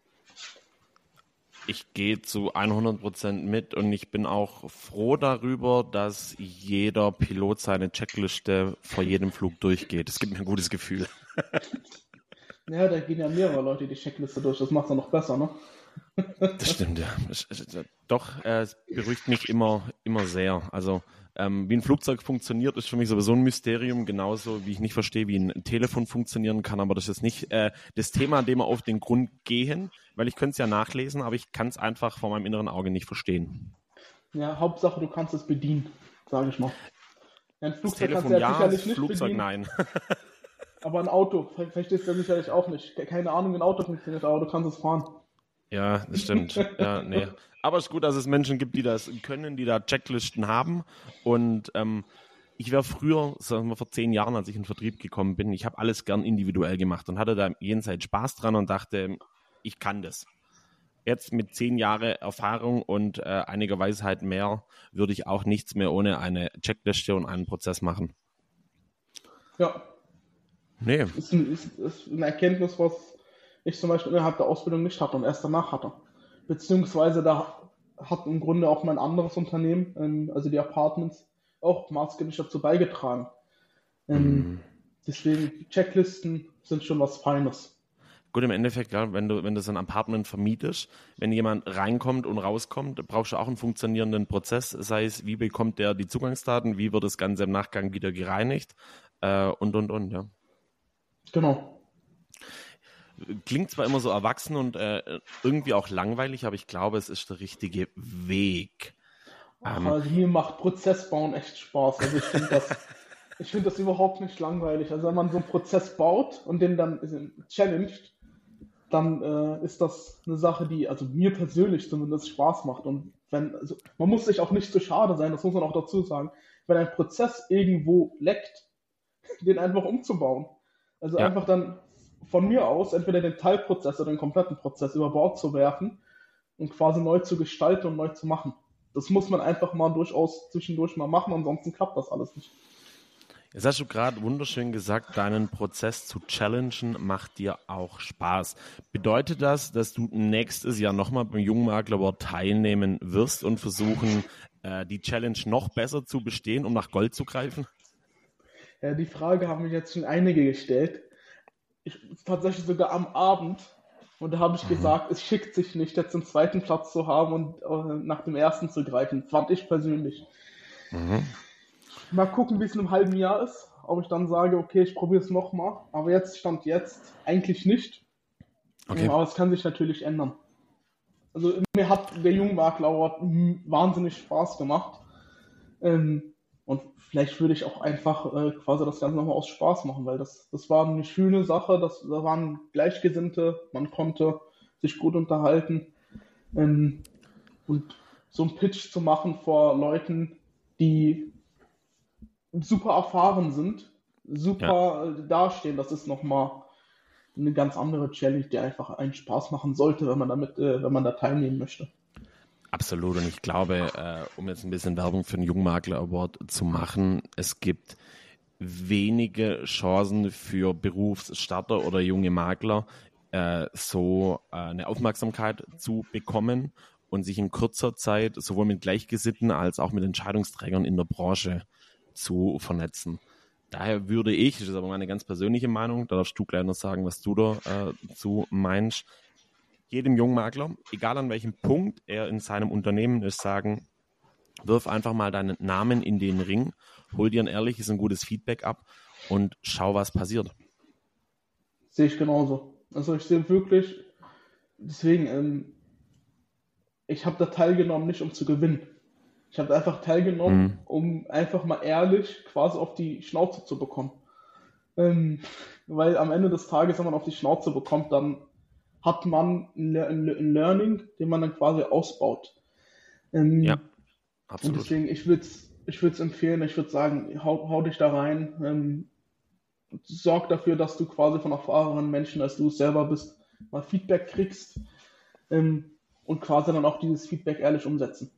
Ich gehe zu hundert Prozent mit und ich bin auch froh darüber, dass jeder Pilot seine Checkliste vor jedem Flug durchgeht. Das gibt mir ein gutes Gefühl.
Ja, da gehen ja mehrere Leute die Checkliste durch, das macht es ja noch besser, ne?
Das stimmt, ja. Es- es- Doch, äh, es beruhigt mich immer, immer sehr. Also, ähm, wie ein Flugzeug funktioniert, ist für mich sowieso ein Mysterium, genauso wie ich nicht verstehe, wie ein Telefon funktionieren kann. Aber das ist nicht äh, das Thema, an dem wir auf den Grund gehen, weil ich könnte es ja nachlesen, aber ich kann es einfach vor meinem inneren Auge nicht verstehen.
Ja, Hauptsache, du kannst es bedienen, sage ich mal. Ja, ein
Das
Flugzeug kannst
Telefon
du ja
ja, das
sicherlich nicht
Flugzeug
bedienen,
nein.
aber ein Auto ver- verstehst du ja sicherlich auch nicht. Keine Ahnung, wie ein Auto funktioniert, aber du kannst es fahren.
Ja, das stimmt. Ja, nee. Aber es ist gut, dass es Menschen gibt, die das können, die da Checklisten haben. Und ähm, ich wäre früher, sagen wir vor zehn Jahren, als ich in den Vertrieb gekommen bin, ich habe alles gern individuell gemacht und hatte da jenseits Spaß dran und dachte, ich kann das. Jetzt mit zehn Jahren Erfahrung und äh, einiger Weisheit mehr würde ich auch nichts mehr ohne eine Checkliste und einen Prozess machen.
Ja,
Nee.
ist, ein, ist, ist eine Erkenntnis, was ich zum Beispiel innerhalb der Ausbildung nicht hatte und erst danach hatte. Beziehungsweise da hat im Grunde auch mein anderes Unternehmen, ähm, also die Apartments, auch maßgeblich dazu beigetragen. Ähm,
Mhm.
deswegen, Checklisten sind schon was Feines.
Gut, im Endeffekt, ja, wenn du, wenn du so ein Apartment vermietest, wenn jemand reinkommt und rauskommt, brauchst du auch einen funktionierenden Prozess, sei es, wie bekommt der die Zugangsdaten, wie wird das Ganze im Nachgang wieder gereinigt äh, und, und, und, ja.
Genau.
Klingt zwar immer so erwachsen und äh, irgendwie auch langweilig, aber ich glaube, es ist der richtige Weg.
Ach,
Ähm,
also mir macht Prozessbauen echt Spaß. Also ich finde das, ich finde das überhaupt nicht langweilig. Also wenn man so einen Prozess baut und den dann challenged, dann äh, ist das eine Sache, die also mir persönlich zumindest Spaß macht. Und wenn, also man muss sich auch nicht zu schade sein, das muss man auch dazu sagen, wenn ein Prozess irgendwo leckt, den einfach umzubauen. Also
ja,
einfach dann von mir aus entweder den Teilprozess oder den kompletten Prozess über Bord zu werfen und quasi neu zu gestalten und neu zu machen. Das muss man einfach mal durchaus zwischendurch mal machen, ansonsten klappt das alles nicht.
jetzt hast du gerade wunderschön gesagt, deinen Prozess zu challengen macht dir auch Spaß. Bedeutet das, dass du nächstes Jahr nochmal beim Jungmakler Award teilnehmen wirst und versuchen, äh, die Challenge noch besser zu bestehen, um nach Gold zu greifen?
Ja, die Frage haben mich jetzt schon einige gestellt. Ich, tatsächlich sogar am Abend. Und da habe ich
Mhm.
gesagt, es schickt sich nicht, jetzt den zweiten Platz zu haben und äh, nach dem ersten zu greifen. Fand ich persönlich.
Mhm.
Mal gucken, wie es in einem halben Jahr ist. Ob ich dann sage, okay, ich probiere es nochmal. Aber jetzt stand jetzt eigentlich nicht.
Okay.
Ähm, Aber es kann sich natürlich ändern. Also mir hat der Jungmakler Award wahnsinnig Spaß gemacht. Ähm, und vielleicht würde ich auch einfach äh, quasi das Ganze nochmal aus Spaß machen, weil das, das war eine schöne Sache, das, da waren Gleichgesinnte, man konnte sich gut unterhalten. Ähm, und so einen Pitch zu machen vor Leuten, die super erfahren sind,
Ja.
super äh, dastehen, das ist nochmal eine ganz andere Challenge, die einfach einen Spaß machen sollte, wenn man damit, äh, wenn man da teilnehmen möchte.
Absolut. Und ich glaube, äh, um jetzt ein bisschen Werbung für den Jungmakler Award zu machen, es gibt wenige Chancen für Berufsstarter oder junge Makler, äh, so äh, eine Aufmerksamkeit zu bekommen und sich in kurzer Zeit sowohl mit Gleichgesinnten als auch mit Entscheidungsträgern in der Branche zu vernetzen. Daher würde ich, das ist aber meine ganz persönliche Meinung, da darfst du gleich noch sagen, was du da äh, zu meinst, jedem Jungmakler, egal an welchem Punkt er in seinem Unternehmen ist, sagen, wirf einfach mal deinen Namen in den Ring, hol dir ein ehrliches und gutes Feedback ab und schau, was passiert.
Sehe ich genauso. Also ich sehe wirklich, deswegen, ähm, ich habe da teilgenommen, nicht um zu gewinnen. Ich habe einfach teilgenommen,
Hm.
um einfach mal ehrlich quasi auf die Schnauze zu bekommen. Ähm, weil am Ende des Tages, wenn man auf die Schnauze bekommt, dann hat man ein, Le ein Learning, den man dann quasi ausbaut.
Ja,
Ähm, und
absolut.
deswegen, ich würde es ich würd's empfehlen, ich würde sagen, hau, hau dich da rein, ähm, sorg dafür, dass du quasi von erfahrenen Menschen, als du es selber bist, mal Feedback kriegst ähm, und quasi dann auch dieses Feedback ehrlich umsetzen.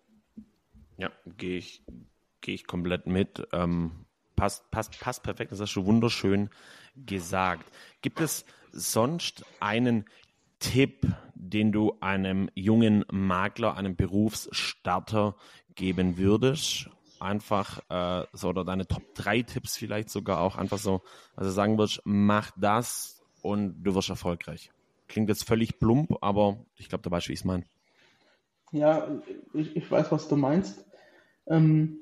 Ja, gehe ich, gehe ich komplett mit. Ähm, passt, passt, passt perfekt. Das hast du wunderschön gesagt. Gibt es sonst einen Tipp, den du einem jungen Makler, einem Berufsstarter geben würdest? Einfach äh, so, oder deine Top drei Tipps vielleicht sogar auch einfach so, also sagen würdest, mach das und du wirst erfolgreich. Klingt jetzt völlig plump, aber ich glaube, da weißt du, wie ich es meine.
Ja, ich, ich weiß, was du meinst. Ähm,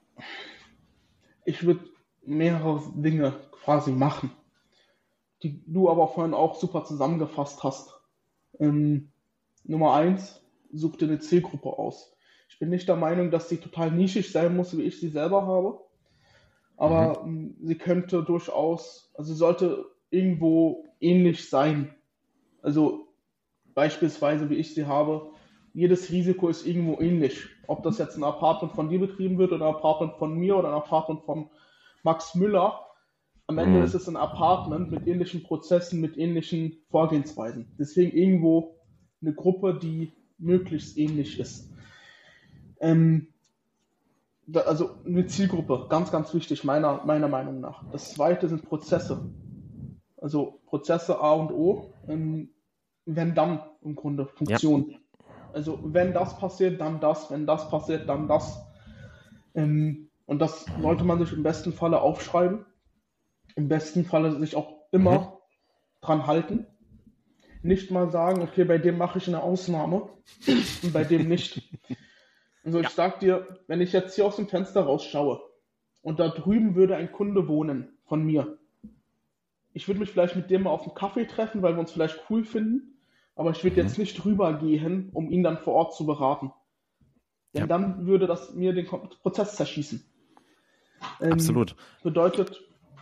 ich würde mehrere Dinge quasi machen, die du aber vorhin auch super zusammengefasst hast. Ähm, Nummer eins, such dir eine Zielgruppe aus. Ich bin nicht der Meinung, dass sie total nischig sein muss, wie ich sie selber habe,
Mhm.
aber ähm, sie könnte durchaus, also sie sollte irgendwo ähnlich sein. Also beispielsweise, wie ich sie habe, jedes Risiko ist irgendwo ähnlich. Ob das jetzt ein Apartment von dir betrieben wird oder ein Apartment von mir oder ein Apartment von Max Müller, am Ende ist
Mhm.
es ein Apartment mit ähnlichen Prozessen, mit ähnlichen Vorgehensweisen. Deswegen irgendwo eine Gruppe, die möglichst ähnlich ist. Ähm, da, also eine Zielgruppe, ganz, ganz wichtig, meiner, meiner Meinung nach. Das zweite sind Prozesse. Also Prozesse A und O, ähm, wenn dann im Grunde
Ja.
Funktion. Also wenn das passiert, dann das, wenn das passiert, dann das. Ähm, und das sollte man sich im besten Falle aufschreiben. Im besten Falle sich auch immer
Mhm.
dran halten. Nicht mal sagen, okay, bei dem mache ich eine Ausnahme und bei dem nicht. Also ich
Ja.
sag dir, wenn ich jetzt hier aus dem Fenster rausschaue und da drüben würde ein Kunde wohnen von mir, ich würde mich vielleicht mit dem mal auf einen Kaffee treffen, weil wir uns vielleicht cool finden, aber ich würde
Mhm.
jetzt nicht rübergehen, um ihn dann vor Ort zu beraten. Denn
Ja.
dann würde das mir den Kom- Prozess zerschießen. Ähm,
Absolut.
Bedeutet,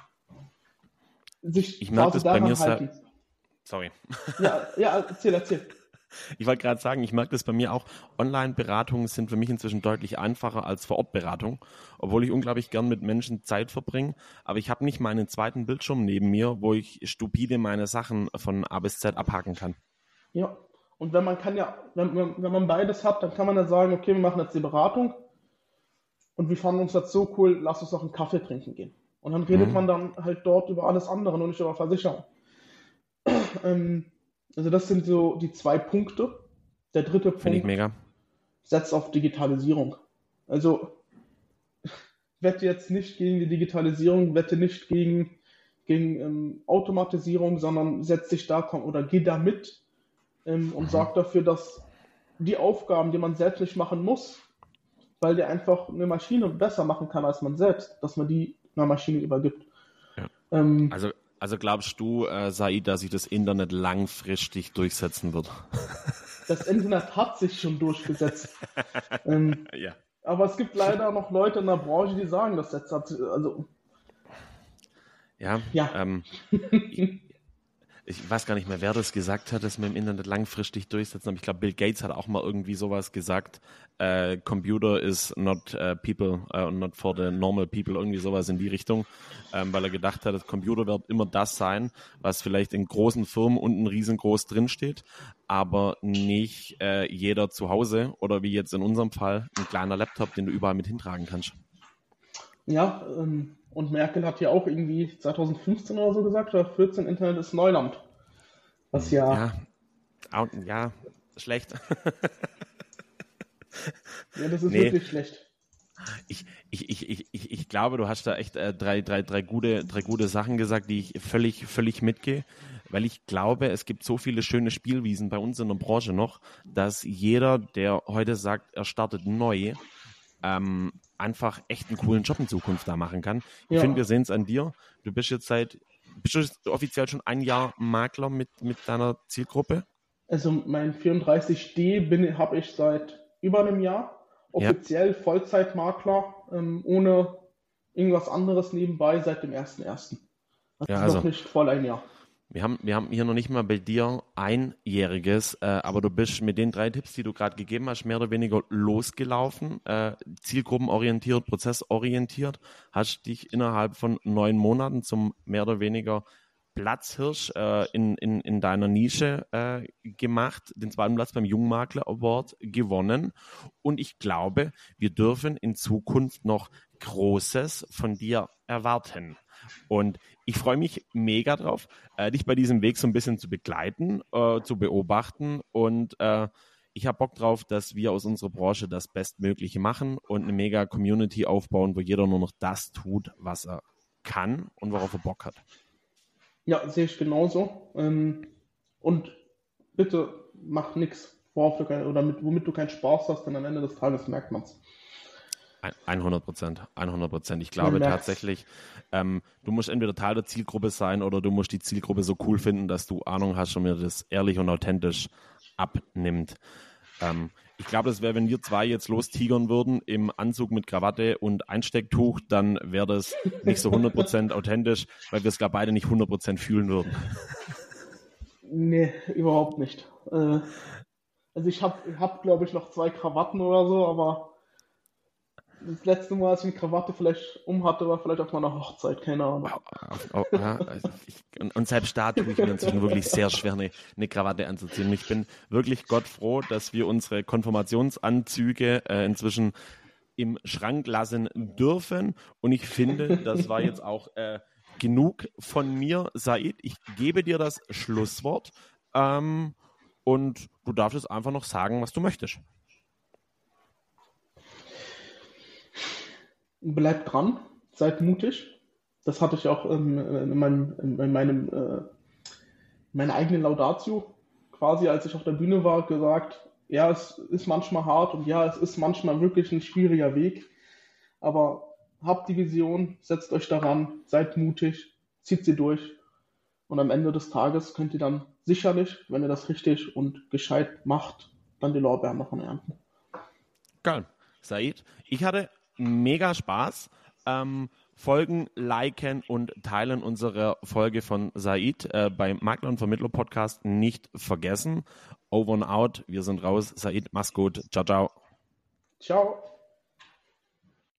sich
Ich merke
quasi
das bei mir
daran
sehr.
halten.
Sorry.
Ja, ja, erzähl, erzähl.
Ich wollte gerade sagen, ich merke das bei mir auch. Online-Beratungen sind für mich inzwischen deutlich einfacher als Vor-Ort-Beratung, obwohl ich unglaublich gern mit Menschen Zeit verbringe. Aber ich habe nicht meinen zweiten Bildschirm neben mir, wo ich stupide meine Sachen von A bis Z abhaken kann.
Ja. Und wenn man kann ja, wenn, wenn wenn man beides hat, dann kann man ja sagen, okay, wir machen jetzt die Beratung und wir fanden uns jetzt so cool, lass uns noch einen Kaffee trinken gehen. Und dann redet
Mhm.
man dann halt dort über alles andere und nicht über Versicherung. Ähm, also das sind so die zwei Punkte. Der dritte
Finde ich
Punkt
mega.
setzt auf Digitalisierung. Also wette jetzt nicht gegen die Digitalisierung, wette nicht gegen, gegen ähm, Automatisierung, sondern setz dich da kom- oder geh da mit ähm, und
Mhm.
sorg dafür, dass die Aufgaben, die man selbst nicht machen muss, weil die einfach eine Maschine besser machen kann als man selbst, dass man die einer Maschine übergibt.
Ja.
Ähm,
Also, also glaubst du, äh, Said, dass sich das Internet langfristig durchsetzen wird?
Das Internet hat sich schon durchgesetzt. ähm,
Ja.
aber es gibt leider noch Leute in der Branche, die sagen, das jetzt hat, also
Ja,
ja,
ähm, ich, ich weiß gar nicht mehr, wer das gesagt hat, dass wir im Internet langfristig durchsetzen. Aber ich glaube, Bill Gates hat auch mal irgendwie sowas gesagt. Äh, Computer is not uh, people uh, not for the normal people, irgendwie sowas in die Richtung, ähm, weil er gedacht hat, das Computer wird immer das sein, was vielleicht in großen Firmen unten riesengroß drinsteht, aber nicht äh, jeder zu Hause oder wie jetzt in unserem Fall ein kleiner Laptop, den du überall mit hintragen kannst.
ja, ähm, und Merkel hat ja auch irgendwie zwanzig fünfzehn oder so gesagt, oder vierzehn, Internet ist Neuland. Was ja,
Ja, au- ja, schlecht.
ja, das ist
Nee.
wirklich schlecht.
Ich, ich, ich, ich, ich, ich glaube, du hast da echt äh, drei, drei, drei, gute, drei gute Sachen gesagt, die ich völlig, völlig mitgehe, weil ich glaube, es gibt so viele schöne Spielwiesen bei uns in der Branche noch, dass jeder, der heute sagt, er startet neu, ähm, einfach echt einen coolen Job in Zukunft da machen kann. Ich
Ja.
finde, wir sehen es an dir. Du bist jetzt seit, bist du jetzt offiziell schon ein Jahr Makler mit, mit deiner Zielgruppe?
Also mein vierunddreißig D bin habe ich seit über einem Jahr.
Ja.
Offiziell Vollzeitmakler, ähm, ohne irgendwas anderes nebenbei seit dem ersten ersten. Das
Ja,
ist
also.
noch nicht voll ein Jahr.
Wir haben, wir haben hier noch nicht mal bei dir einjähriges, äh, aber du bist mit den drei Tipps, die du gerade gegeben hast, mehr oder weniger losgelaufen, äh, zielgruppenorientiert, prozessorientiert, hast dich innerhalb von neun Monaten zum mehr oder weniger Platzhirsch äh, in, in, in deiner Nische äh, gemacht, den zweiten Platz beim Jungmakler Award gewonnen. Und ich glaube, wir dürfen in Zukunft noch Großes von dir erwarten. Und ich freue mich mega drauf, äh, dich bei diesem Weg so ein bisschen zu begleiten, äh, zu beobachten. Und äh, ich habe Bock drauf, dass wir aus unserer Branche das Bestmögliche machen und eine mega Community aufbauen, wo jeder nur noch das tut, was er kann und worauf er Bock hat.
Ja, sehe ich genauso. Ähm, und bitte mach nichts, worauf du kein, oder mit, womit du keinen Spaß hast, denn am Ende des Tages merkt man es.
hundert Prozent, hundert Prozent. Ich glaube
Man merkt's.
tatsächlich, ähm, du musst entweder Teil der Zielgruppe sein oder du musst die Zielgruppe so cool finden, dass du Ahnung hast und mir das ehrlich und authentisch abnimmt. Ähm, ich glaube, das wäre, wenn wir zwei jetzt lostigern würden im Anzug mit Krawatte und Einstecktuch, dann wäre das nicht so hundert Prozent authentisch, weil wir es, glaube ich, beide nicht hundert Prozent fühlen würden.
Nee, überhaupt nicht. Äh, also ich habe, hab, glaube ich, noch zwei Krawatten oder so, aber das letzte Mal, als ich eine Krawatte vielleicht umhatte, war vielleicht auf meiner Hochzeit, keine Ahnung.
Auf, auf, ja, also ich, und, und selbst da tue ich mir inzwischen wirklich sehr schwer, eine, eine Krawatte anzuziehen. Und ich bin wirklich Gott froh, dass wir unsere Konfirmationsanzüge äh, inzwischen im Schrank lassen dürfen. Und ich finde, das war jetzt auch äh, genug von mir, Said. Ich gebe dir das Schlusswort ähm, und du darfst jetzt einfach noch sagen, was du möchtest.
Bleibt dran, seid mutig. Das hatte ich auch ähm, in meinem, in meinem äh, meiner eigenen Laudatio quasi, als ich auf der Bühne war, gesagt, ja, es ist manchmal hart und ja, es ist manchmal wirklich ein schwieriger Weg, aber habt die Vision, setzt euch daran, seid mutig, zieht sie durch und am Ende des Tages könnt ihr dann sicherlich, wenn ihr das richtig und gescheit macht, dann die Lorbeeren davon ernten.
Geil. Said, ich hatte mega Spaß. Ähm, folgen, liken und teilen unsere Folge von Said äh, beim Makler und Vermittler Podcast nicht vergessen. Over and out. Wir sind raus. Said, mach's gut. Ciao, ciao.
Ciao.